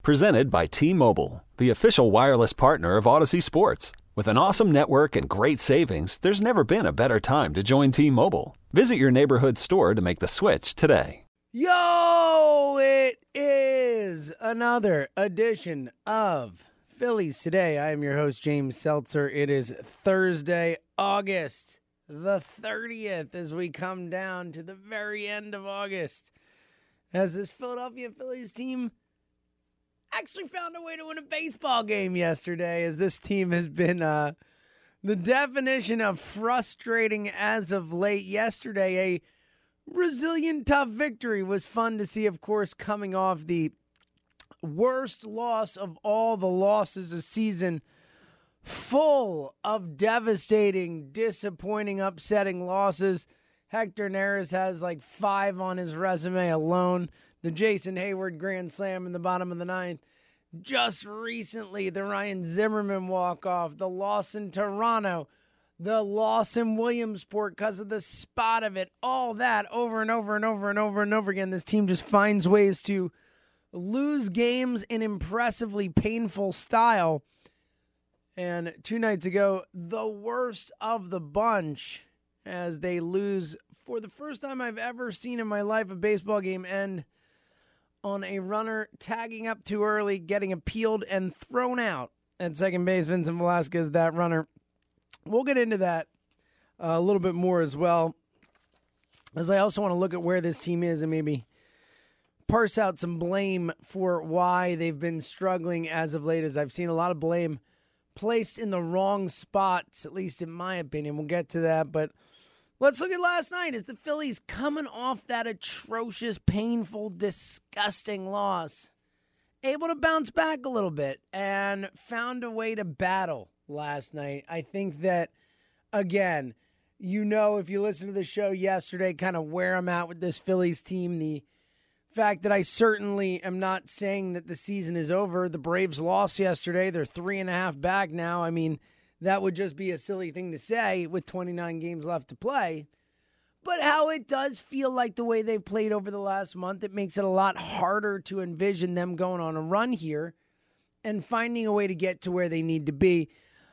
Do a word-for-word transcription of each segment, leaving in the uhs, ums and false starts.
Presented by T-Mobile, the official wireless partner of Odyssey Sports. With an awesome network and great savings, there's never been a better time to join T-Mobile. Visit your neighborhood store to make the switch today. Yo, it is another edition of Phillies Today. I am your host, James Seltzer. It is Thursday, August the thirtieth, as we come down to the very end of August, as this Philadelphia Phillies team actually found a way to win a baseball game yesterday, as this team has been uh, the definition of frustrating as of late. Yesterday, a Brazilian tough victory was fun to see, of course, coming off the worst loss of all the losses this season, full of devastating, disappointing, upsetting losses. Hector Neris has like five on his resume alone. The Jason Hayward grand slam in the bottom of the ninth. Just recently, the Ryan Zimmerman walk-off, the loss in Toronto, the loss in Williamsport because of the spot of it, all that over and over and over and over and over again. This team just finds ways to lose games in impressively painful style. And two nights ago, the worst of the bunch, as they lose for the first time I've ever seen in my life a baseball game end on a runner tagging up too early, getting appealed and thrown out at second base. Vincent Velasquez, that runner. We'll get into that uh, a little bit more as well, as I also want to look at where this team is and maybe parse out some blame for why they've been struggling as of late, as I've seen a lot of blame placed in the wrong spots, at least in my opinion. We'll get to that, but let's look at last night as the Phillies, coming off that atrocious, painful, disgusting loss, able to bounce back a little bit and found a way to battle last night. I think that, again, you know, if you listen to the show yesterday, kind of where I'm at with this Phillies team, the fact that I certainly am not saying that the season is over. The Braves lost yesterday. They're three and a half back now. I mean, that would just be a silly thing to say with twenty-nine games left to play. But how it does feel like the way they've played over the last month, it makes it a lot harder to envision them going on a run here and finding a way to get to where they need to be.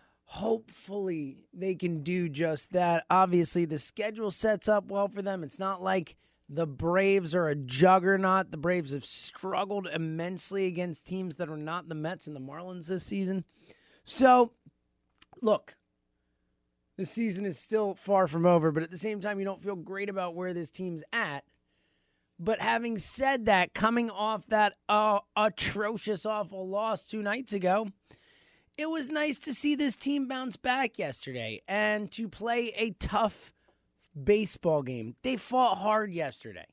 Hopefully they can do just that. Obviously, the schedule sets up well for them. It's not like the Braves are a juggernaut. The Braves have struggled immensely against teams that are not the Mets and the Marlins this season. So, look, the season is still far from over, but at the same time, you don't feel great about where this team's at. But having said that, coming off that uh, atrocious, awful loss two nights ago, it was nice to see this team bounce back yesterday and to play a tough baseball game. They fought hard yesterday.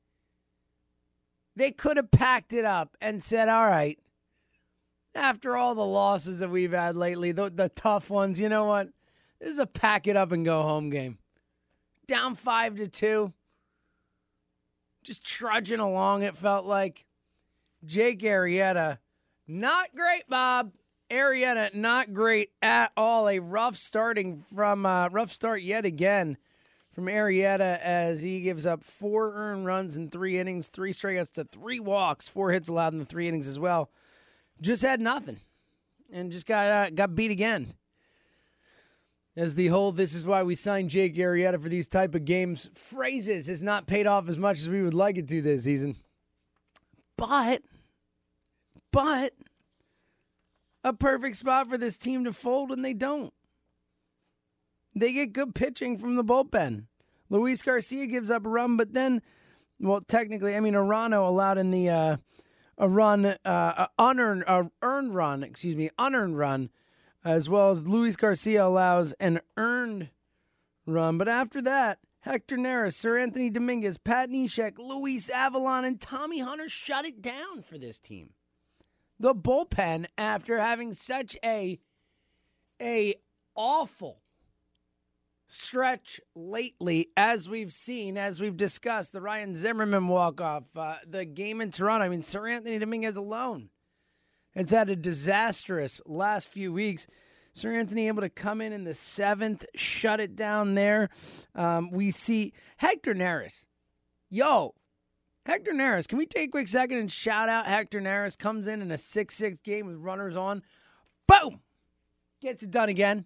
They could have packed it up and said, all right, after all the losses that we've had lately, the, the tough ones, you know what? This is a pack it up and go home game. Down five to two. Just trudging along, it felt like. Jake Arrieta, not great, Bob. Arrieta, not great at all. A rough starting from uh, rough start yet again from Arrieta, as he gives up four earned runs in three innings, three strikeouts to three walks, four hits allowed in the three innings as well. Just had nothing, and just got uh, got beat again. As the whole "this is why we signed Jake Arrieta for these type of games" phrases has not paid off as much as we would like it to this season. But, but. A perfect spot for this team to fold, and they don't. They get good pitching from the bullpen. Luis Garcia gives up a run, but then, well, technically, I mean, Arano allowed in the uh, a run, uh, a unearned, uh, earned run, excuse me, unearned run, as well as Luis Garcia allows an earned run. But after that, Hector Neris, Sir Anthony Dominguez, Pat Neshek, Luis Avalon, and Tommy Hunter shut it down for this team. The bullpen, after having such a a awful stretch lately, as we've seen, as we've discussed, the Ryan Zimmerman walk-off, uh, the game in Toronto. I mean, Sir Anthony Dominguez alone has had a disastrous last few weeks. Sir Anthony able to come in in the seventh, shut it down there. Um, we see Hector Neris. Yo, Hector Neris, can we take a quick second and shout out Hector Neris? Comes in in a six six game with runners on. Boom! Gets it done again.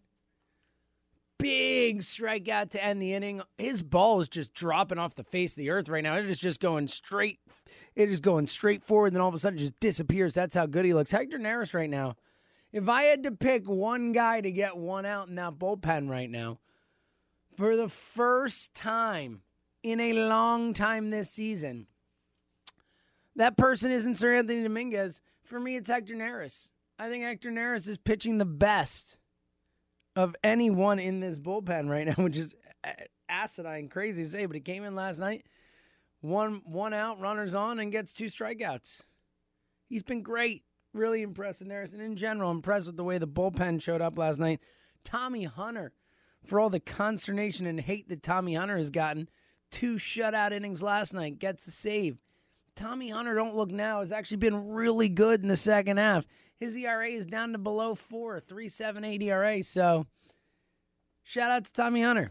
Big strikeout to end the inning. His ball is just dropping off the face of the earth right now. It is just going straight. It is going straight forward, and then all of a sudden it just disappears. That's how good he looks. Hector Neris right now. If I had to pick one guy to get one out in that bullpen right now, for the first time in a long time this season, that person isn't Sir Anthony Dominguez. For me, it's Hector Neris. I think Hector Neris is pitching the best of anyone in this bullpen right now, which is asinine, crazy to say, but he came in last night, one one out, runners on, and gets two strikeouts. He's been great. Really impressed with Neris, and in general, impressed with the way the bullpen showed up last night. Tommy Hunter, for all the consternation and hate that Tommy Hunter has gotten, two shutout innings last night, gets a save. Tommy Hunter, don't look now, has actually been really good in the second half. His E R A is down to below four, three point seven eight E R A, so shout out to Tommy Hunter.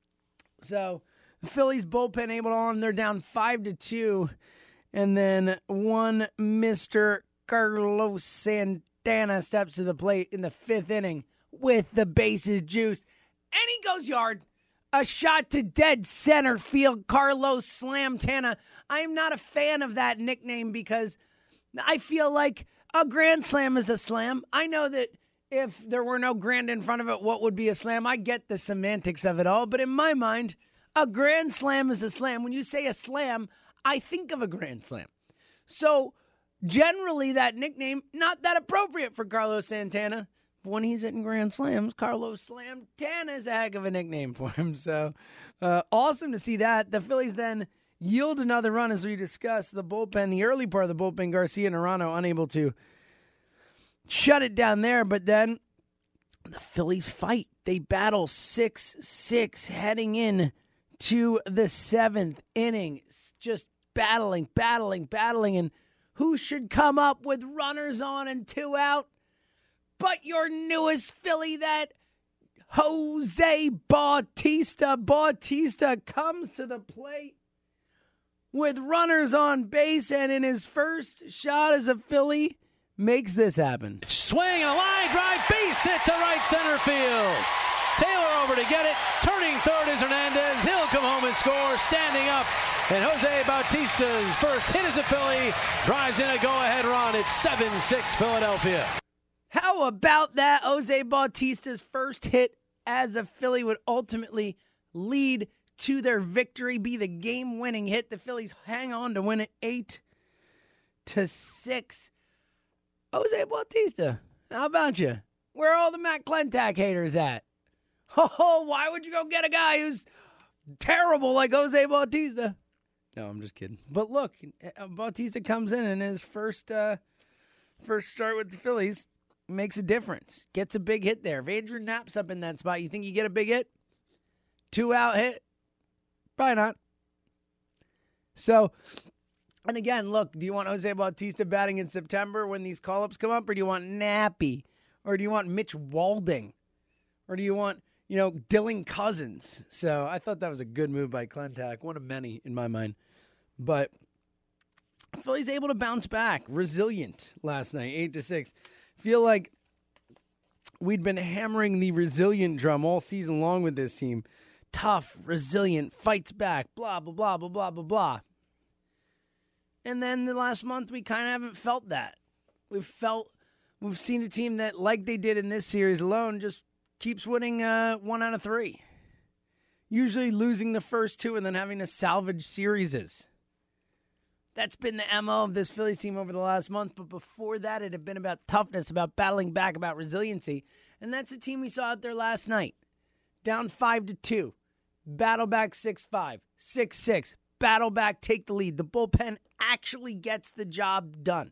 So the Phillies bullpen able to on, they're down five to two, and then one Mister Carlos Santana steps to the plate in the fifth inning with the bases juiced, and he goes yard. A shot to dead center field. Carlos Slamtana. I am not a fan of that nickname because I feel like a grand slam is a slam. I know that if there were no grand in front of it, what would be a slam? I get the semantics of it all, but in my mind, a grand slam is a slam. When you say a slam, I think of a grand slam. So generally that nickname, not that appropriate for Carlos Santana. When he's hitting grand slams, Carlos Slamtana is a heck of a nickname for him. So uh, awesome to see that. The Phillies then yield another run, as we discussed. The bullpen, the early part of the bullpen, Garcia and Arano unable to shut it down there. But then the Phillies fight. They battle six six heading in to the seventh inning. Just battling, battling, battling. And who should come up with runners on and two out? But your newest Philly, that Jose Bautista. Bautista comes to the plate with runners on base, and in his first shot as a Philly, makes this happen. Swing and a line drive, base hit to right center field. Taylor over to get it. Turning third is Hernandez. He'll come home and score, standing up. And Jose Bautista's first hit as a Philly drives in a go-ahead run. It's seven six Philadelphia. How about that? Jose Bautista's first hit as a Philly would ultimately lead to their victory, be the game-winning hit. The Phillies hang on to win it eight to six. Jose Bautista, how about you? Where are all the Matt Klentak haters at? Oh, why would you go get a guy who's terrible like Jose Bautista? No, I'm just kidding. But look, Bautista comes in and his first uh, first start with the Phillies makes a difference. Gets a big hit there. If Andrew Knapp's up in that spot, you think you get a big hit? Two out hit? Probably not. So, and again, look, do you want Jose Bautista batting in September when these call-ups come up, or do you want Nappy? Or do you want Mitch Walding? Or do you want, you know, Dylan Cousins? So I thought that was a good move by Klentak. One of many in my mind. But Philly's able to bounce back. Resilient last night, eight to six. Feel like we'd been hammering the resilient drum all season long with this team. Tough, resilient, fights back, blah, blah, blah, blah, blah, blah, blah. And then the last month, we kind of haven't felt that. We've felt, we've seen a team that, like they did in this series alone, just keeps winning uh, one out of three. Usually losing the first two and then having to salvage series. That's been the M O of this Phillies team over the last month. But before that, it had been about toughness, about battling back, about resiliency. And that's a team we saw out there last night. Down five to two. Battle back six five. six six. Battle back, take the lead. The bullpen actually gets the job done.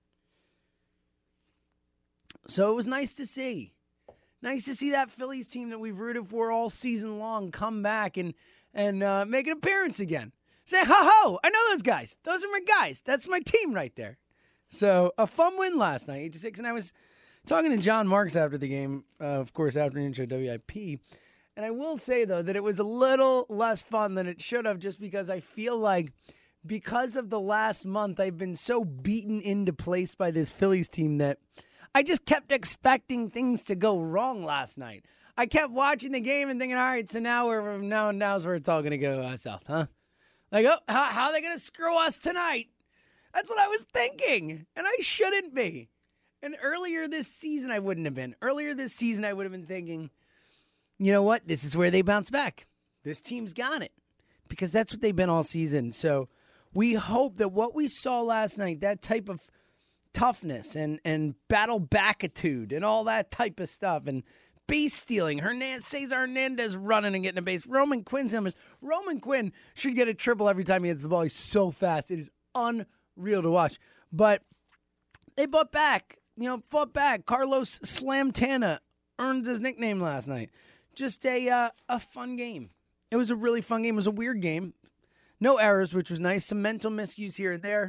So it was nice to see. Nice to see that Phillies team that we've rooted for all season long come back and, and uh, make an appearance again. Say, ho-ho, I know those guys. Those are my guys. That's my team right there. So, a fun win last night, eight to six. And I was talking to John Marks after the game, uh, of course, afternoon show W I P. And I will say, though, that it was a little less fun than it should have just because I feel like because of the last month, I've been so beaten into place by this Phillies team that I just kept expecting things to go wrong last night. I kept watching the game and thinking, all right, so now we're now now's where it's all going to go uh, south, huh? Like, oh, how, how are they going to screw us tonight? That's what I was thinking, and I shouldn't be. And earlier this season, I wouldn't have been. Earlier this season, I would have been thinking, you know what? This is where they bounce back. This team's got it, because that's what they've been all season. So we hope that what we saw last night, that type of toughness and, and battle backitude and all that type of stuff, and base stealing, Hernandez, Cesar Hernandez running and getting a base, Roman Quinn's numbers. Roman Quinn should get a triple every time he hits the ball. He's so fast. It is unreal to watch. But they fought back, you know, fought back. Carlos Slamtana earned his nickname last night. Just a uh, a fun game. It was a really fun game. It was a weird game. No errors, which was nice. Some mental miscues here and there.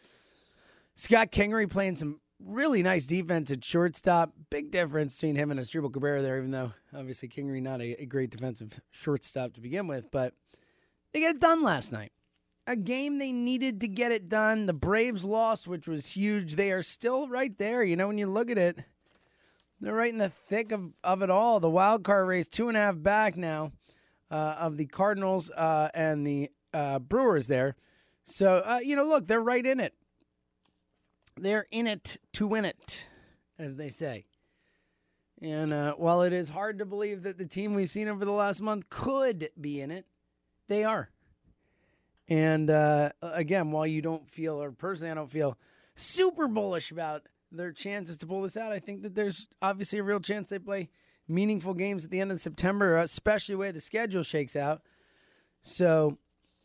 Scott Kingery playing some really nice defense at shortstop. Big difference between him and Asdrubal Cabrera there, even though obviously Kingery not a, a great defensive shortstop to begin with. But they got it done last night. A game they needed to get it done. The Braves lost, which was huge. They are still right there. You know, when you look at it, they're right in the thick of, of it all. The wild card race, two and a half back now uh, of the Cardinals uh, and the uh, Brewers there. So, uh, you know, look, they're right in it. They're in it to win it, as they say. And uh, while it is hard to believe that the team we've seen over the last month could be in it, they are. And uh, again, while you don't feel, or personally I don't feel super bullish about their chances to pull this out, I think that there's obviously a real chance they play meaningful games at the end of September, especially the way the schedule shakes out. So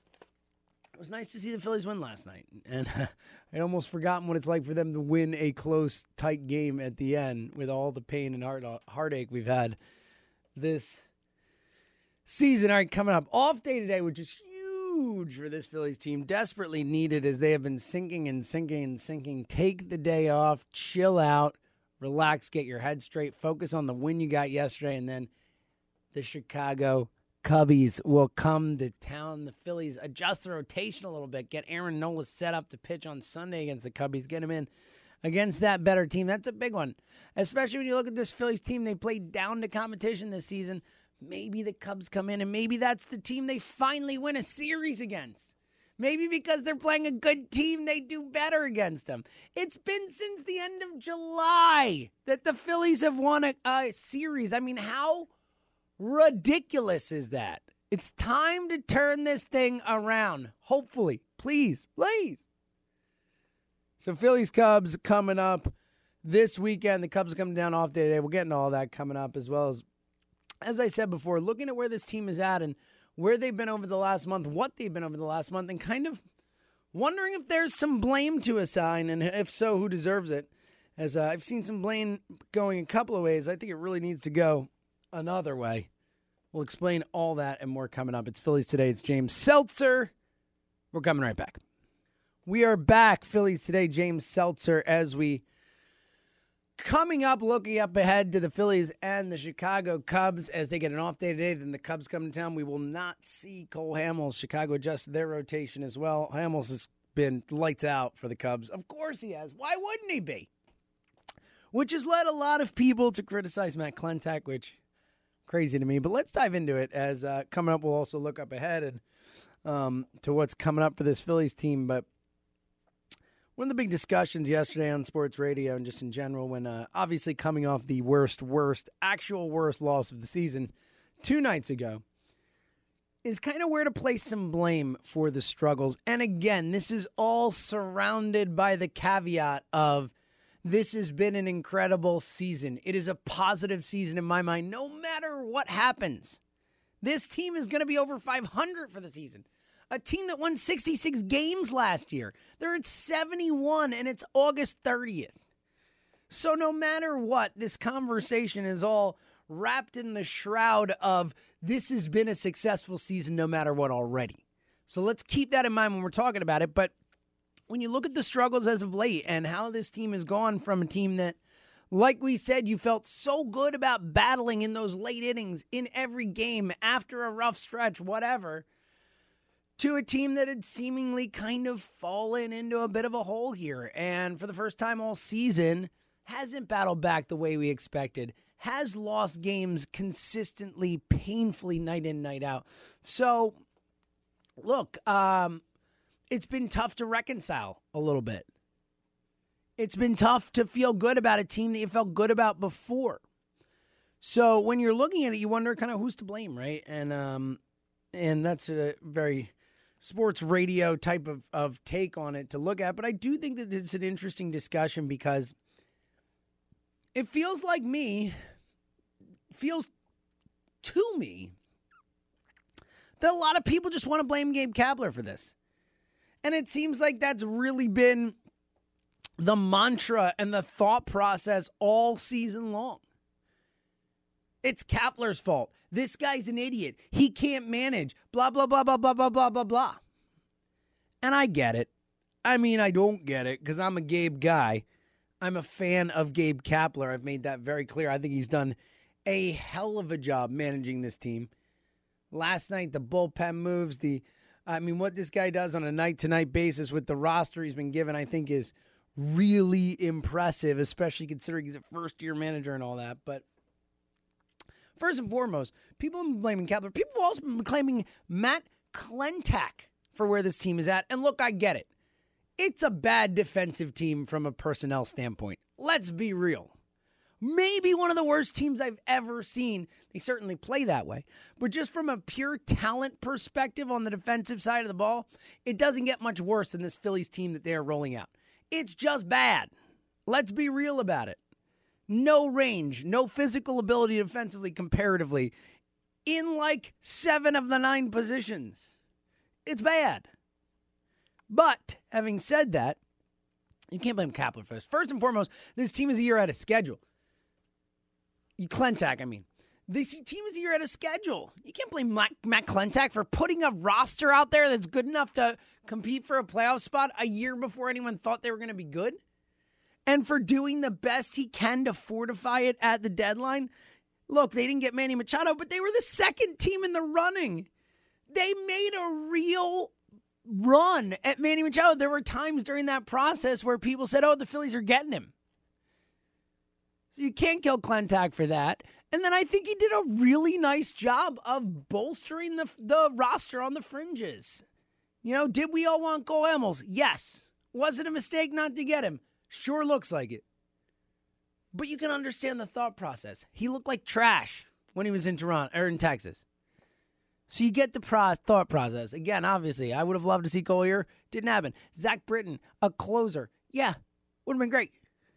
it was nice to see the Phillies win last night. And uh, I'd almost forgotten what it's like for them to win a close, tight game at the end with all the pain and heart, heartache we've had this season. All right, coming up. Off day today, which is huge for this Phillies team. Desperately needed as they have been sinking and sinking and sinking. Take the day off, chill out, relax, get your head straight, focus on the win you got yesterday, and then the Chicago Cubbies will come to town. The Phillies adjust the rotation a little bit, get Aaron Nola set up to pitch on Sunday against the Cubbies, get him in against that better team. That's a big one, especially when you look at this Phillies team. They played down to competition this season. Maybe the Cubs come in, and maybe that's the team they finally win a series against. Maybe because they're playing a good team, they do better against them. It's been since the end of July that the Phillies have won a, a series. I mean, how ridiculous is that? It's time to turn this thing around. Hopefully. Please, please. So Phillies Cubs coming up this weekend. The Cubs are coming down off day today. We're getting all that coming up, as well as, as I said before, looking at where this team is at and where they've been over the last month, what they've been over the last month, and kind of wondering if there's some blame to assign, and if so, who deserves it. As uh, I've seen some blame going a couple of ways. I think it really needs to go another way. We'll explain all that and more coming up. It's Phillies Today. It's James Seltzer. We're coming right back. We are back. Phillies Today. James Seltzer, as we coming up, looking up ahead to the Phillies and the Chicago Cubs as they get an off day today. Then the Cubs come to town. We will not see Cole Hamels. Chicago adjusted their rotation as well. Hamels has been lights out for the Cubs. Of course he has. Why wouldn't he be? Which has led a lot of people to criticize Matt Klentak, which crazy to me. But let's dive into it. As uh, coming up, we'll also look up ahead and um, to what's coming up for this Phillies team. But one of the big discussions yesterday on sports radio and just in general, when uh, obviously coming off the worst, worst, actual worst loss of the season two nights ago, is kind of where to place some blame for the struggles. And again, this is all surrounded by the caveat of this has been an incredible season. It is a positive season in my mind, no matter what happens. This team is going to be over five hundred for the season. A team that won sixty-six games last year. They're at seventy-one, and it's August thirtieth. So no matter what, this conversation is all wrapped in the shroud of this has been a successful season no matter what already. So let's keep that in mind when we're talking about it. But when you look at the struggles as of late and how this team has gone from a team that, like we said, you felt so good about battling in those late innings in every game after a rough stretch, whatever, to a team that had seemingly kind of fallen into a bit of a hole here. And for the first time all season, hasn't battled back the way we expected, has lost games consistently, painfully, night in, night out. So, look, um, it's been tough to reconcile a little bit. It's been tough to feel good about a team that you felt good about before. So when you're looking at it, you wonder kind of who's to blame, right? And um, and that's a very sports radio type of, of take on it to look at. But I do think that it's an interesting discussion because it feels like me, feels to me, that a lot of people just want to blame Gabe Kapler for this. And it seems like that's really been the mantra and the thought process all season long. It's Kapler's fault. This guy's an idiot. He can't manage. Blah, blah, blah, blah, blah, blah, blah, blah, blah. And I get it. I mean, I don't get it because I'm a Gabe guy. I'm a fan of Gabe Kapler. I've made that very clear. I think he's done a hell of a job managing this team. Last night, the bullpen moves, the, I mean, what this guy does on a night-to-night basis with the roster he's been given, I think is really impressive, especially considering he's a first-year manager and all that. But first and foremost, people have been blaming Kapler. People have also been claiming Matt Klentak for where this team is at. And look, I get it. It's a bad defensive team from a personnel standpoint. Let's be real. Maybe one of the worst teams I've ever seen. They certainly play that way. But just from a pure talent perspective on the defensive side of the ball, it doesn't get much worse than this Phillies team that they are rolling out. It's just bad. Let's be real about it. No range, no physical ability defensively comparatively in like seven of the nine positions. It's bad. But having said that, you can't blame Kapler for this. First and foremost, this team is a year out of schedule. You Klentak, I mean. This team is a year out of schedule. You can't blame Matt, Matt Klentak for putting a roster out there that's good enough to compete for a playoff spot a year before anyone thought they were going to be good. And for doing the best he can to fortify it at the deadline. Look, they didn't get Manny Machado, but they were the second team in the running. They made a real run at Manny Machado. There were times during that process where people said, oh, the Phillies are getting him. So you can't kill Klentak for that. And then I think he did a really nice job of bolstering the, the roster on the fringes. You know, did we all want Cole Hamels? Yes. Was it a mistake not to get him? Sure looks like it. But you can understand the thought process. He looked like trash when he was in Toronto or in Texas. So you get the pro- thought process. Again, obviously, I would have loved to see Cole here. Didn't happen. Zach Britton, a closer. Yeah, would have been great.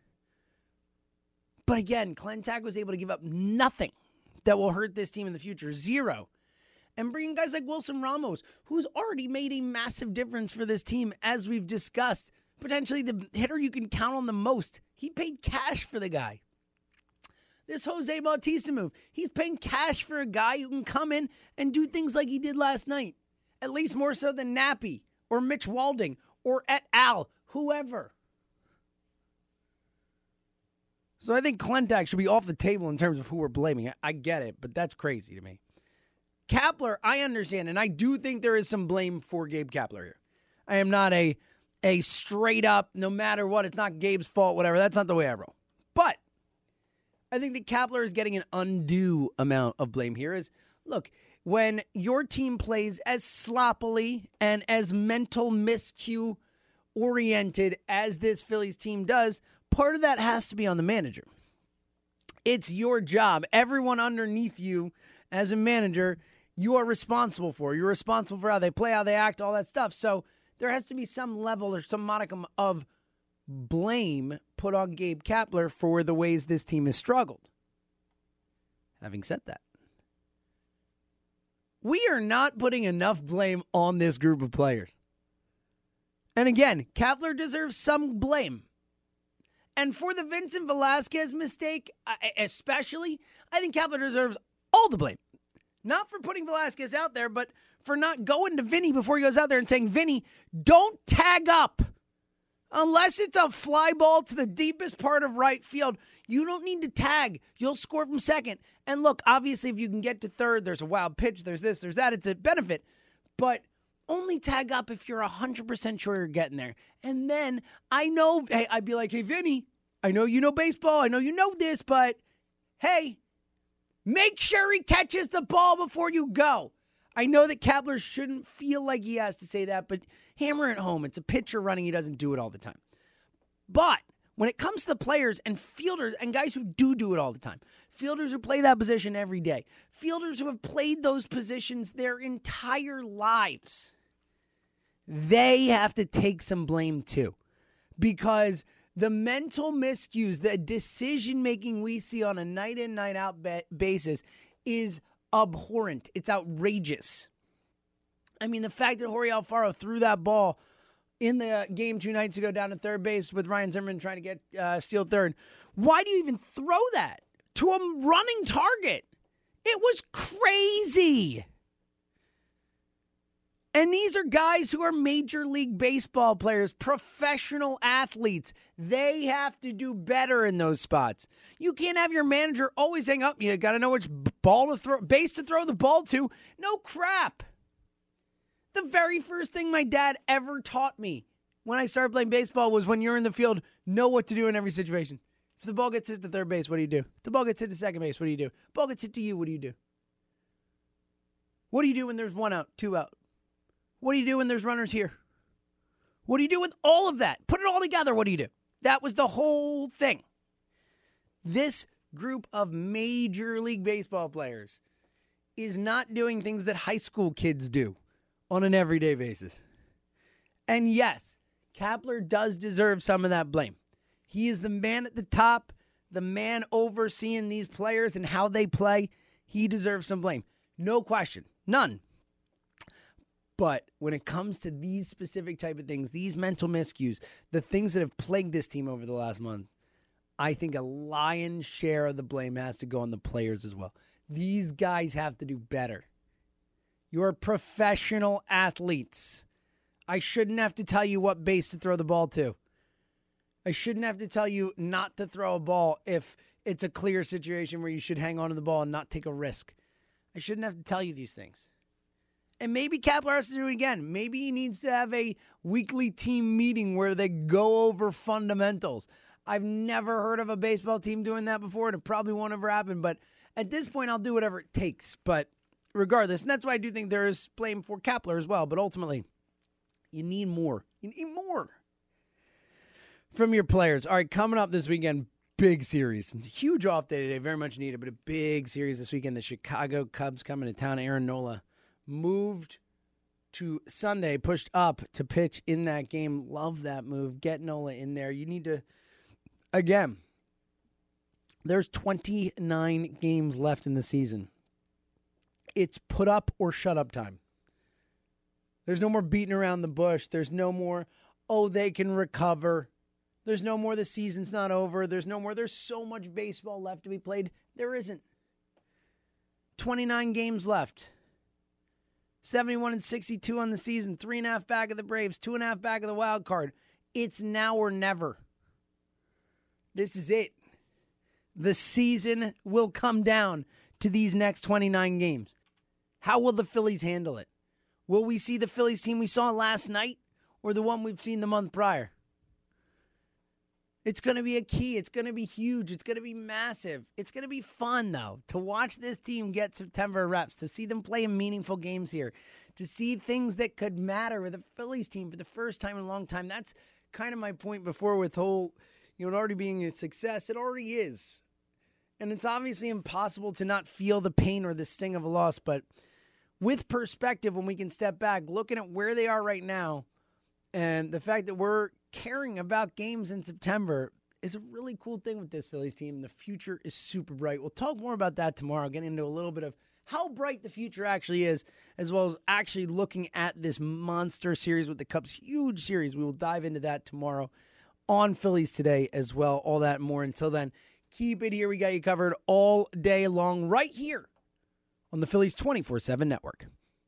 But again, Klentak was able to give up nothing that will hurt this team in the future. Zero. And bringing guys like Wilson Ramos, who's already made a massive difference for this team, as we've discussed. Potentially the hitter you can count on the most. He paid cash for the guy. This Jose Bautista move, he's paying cash for a guy who can come in and do things like he did last night. At least more so than Nappy or Mitch Walding or et al., whoever. So I think Klentak should be off the table in terms of who we're blaming. I, I get it, but that's crazy to me. Kapler, I understand, and I do think there is some blame for Gabe Kapler here. I am not a... A straight up, no matter what, it's not Gabe's fault, whatever. That's not the way I roll. But I think that Kapler is getting an undue amount of blame here. Is look, when your team plays as sloppily and as mental miscue oriented as this Phillies team does, part of that has to be on the manager. It's your job. Everyone underneath you as a manager, you are responsible for. You're responsible for how they play, how they act, all that stuff. So there has to be some level or some modicum of blame put on Gabe Kapler for the ways this team has struggled. Having said that, we are not putting enough blame on this group of players. And again, Kapler deserves some blame. And for the Vincent Velasquez mistake, especially, I think Kapler deserves all the blame. Not for putting Velasquez out there, but for not going to Vinny before he goes out there and saying, Vinny, don't tag up. Unless it's a fly ball to the deepest part of right field, you don't need to tag. You'll score from second. And look, obviously, if you can get to third, there's a wild pitch, there's this, there's that. It's a benefit. But only tag up if you're one hundred percent sure you're getting there. And then I know, hey, I'd be like, hey, Vinny, I know you know baseball. I know you know this, but hey, make sure he catches the ball before you go. I know that Kapler shouldn't feel like he has to say that, but hammer it home. It's a pitcher running. He doesn't do it all the time. But when it comes to the players and fielders and guys who do do it all the time, fielders who play that position every day, fielders who have played those positions their entire lives, they have to take some blame too. Because the mental miscues, the decision-making we see on a night-in, night-out basis is abhorrent. It's outrageous. I mean, the fact that Jorge Alfaro threw that ball in the game two nights ago down to third base with Ryan Zimmerman trying to get uh, steal third. Why do you even throw that to a running target? It was crazy. And these are guys who are Major League Baseball players, professional athletes. They have to do better in those spots. You can't have your manager always saying, oh, you got to know which ball to throw, base to throw the ball to. No crap. The very first thing my dad ever taught me when I started playing baseball was when you're in the field, know what to do in every situation. If the ball gets hit to third base, what do you do? If the ball gets hit to second base, what do you do? Ball gets hit to you, what do you do? What do you do when there's one out, two out? What do you do when there's runners here? What do you do with all of that? Put it all together, what do you do? That was the whole thing. This group of Major League Baseball players is not doing things that high school kids do on an everyday basis. And yes, Kapler does deserve some of that blame. He is the man at the top, the man overseeing these players and how they play. He deserves some blame. No question. None. But when it comes to these specific type of things, these mental miscues, the things that have plagued this team over the last month, I think a lion's share of the blame has to go on the players as well. These guys have to do better. You're professional athletes. I shouldn't have to tell you what base to throw the ball to. I shouldn't have to tell you not to throw a ball if it's a clear situation where you should hang on to the ball and not take a risk. I shouldn't have to tell you these things. And maybe Kapler has to do it again. Maybe he needs to have a weekly team meeting where they go over fundamentals. I've never heard of a baseball team doing that before, and it probably won't ever happen. But at this point, I'll do whatever it takes. But regardless, and that's why I do think there is blame for Kapler as well. But ultimately, you need more. You need more from your players. All right, coming up this weekend, big series. Huge off day today, very much needed, but a big series this weekend. The Chicago Cubs coming to town. Aaron Nola moved to Sunday, pushed up to pitch in that game. Love that move. Get Nola in there. You need to, again, there's twenty-nine games left in the season. It's put up or shut up time. There's no more beating around the bush. There's no more, oh, they can recover. There's no more the season's not over. There's no more, there's so much baseball left to be played. There isn't. twenty-nine games left. seventy-one and sixty-two on the season. Three and a half back of the Braves. Two and a half back of the wild card. It's now or never. This is it. The season will come down to these next twenty-nine games. How will the Phillies handle it? Will we see the Phillies team we saw last night or the one we've seen the month prior? It's going to be a key. It's going to be huge. It's going to be massive. It's going to be fun, though, to watch this team get September reps, to see them play in meaningful games here, to see things that could matter with the Phillies team for the first time in a long time. That's kind of my point before with whole, you know, it already being a success. It already is. And it's obviously impossible to not feel the pain or the sting of a loss, but with perspective, when we can step back, looking at where they are right now, and the fact that we're caring about games in September is a really cool thing with this Phillies team. The future is super bright. We'll talk more about that tomorrow, get into a little bit of how bright the future actually is, as well as actually looking at this monster series with the Cubs. Huge series. We will dive into that tomorrow on Phillies Today as well. All that and more. Until then, keep it here. We got you covered all day long right here on the Phillies twenty-four seven Network.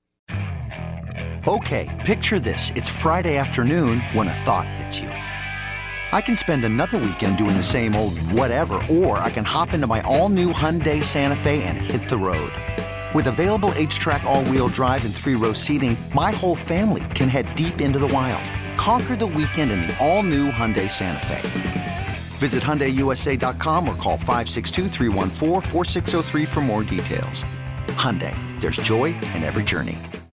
Okay, picture this. It's Friday afternoon when a thought hits you. I can spend another weekend doing the same old whatever, or I can hop into my all-new Hyundai Santa Fe and hit the road. With available H-Track all-wheel drive and three-row seating, my whole family can head deep into the wild. Conquer the weekend in the all-new Hyundai Santa Fe. Visit Hyundai U S A dot com or call five six two, three one four, four six zero three for more details. Hyundai, there's joy in every journey.